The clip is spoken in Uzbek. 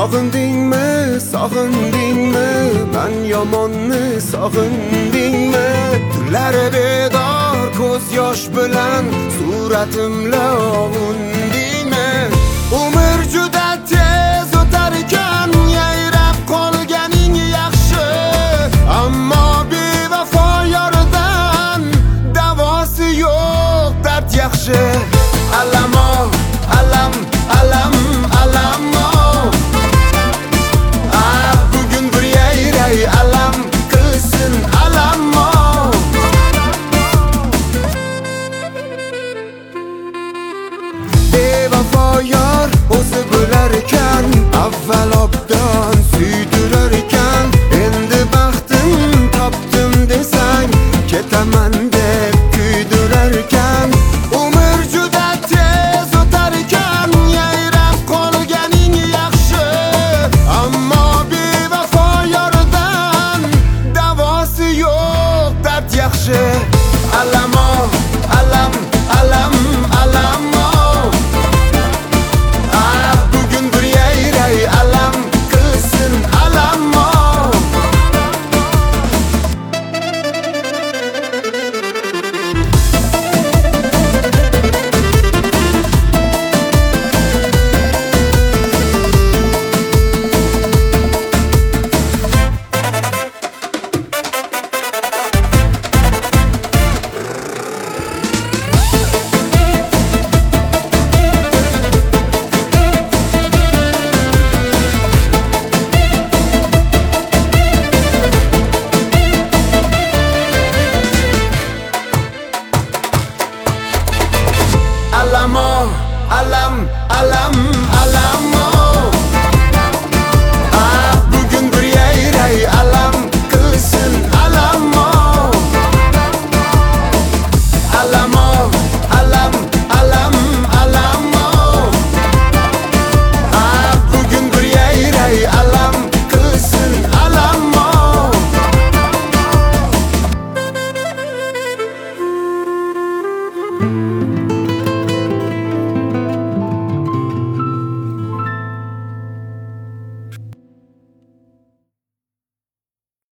Sog'indingmi, sog'indingmi, men yomonni sog'indingmi? Tunlari bedor ko'z yosh bilan suratimla ovundingmi? Umr juda tez o'tar ekan, yayrab qolganing yaxshi, ammo bevafo yordan davosi yo'q, dard yaxshi. Alamo, alam, alam, alamo. Bugun bir yayray alam qilsin, alamo. Bevafo yor o'zi bilar ekan, avval obdon suydirar ekan. Endi baxtim topdim desang, ketaman deb kuydirar ekan. Umr juda tez o'tar ekan, yayrab qolganing yaxshi, ammo bevafo yordan davosi yo'q, dard yaxshi. Alamo, alam, alam, alamo. Bugun bir yayray alam qilsin, alamo. Alamo, alam, alam, alamo. Bugun bir yayray alam qilsin, alamo. Alamo, alam, alam, alamo. Bugun bir yayray alam qilsin, alamo.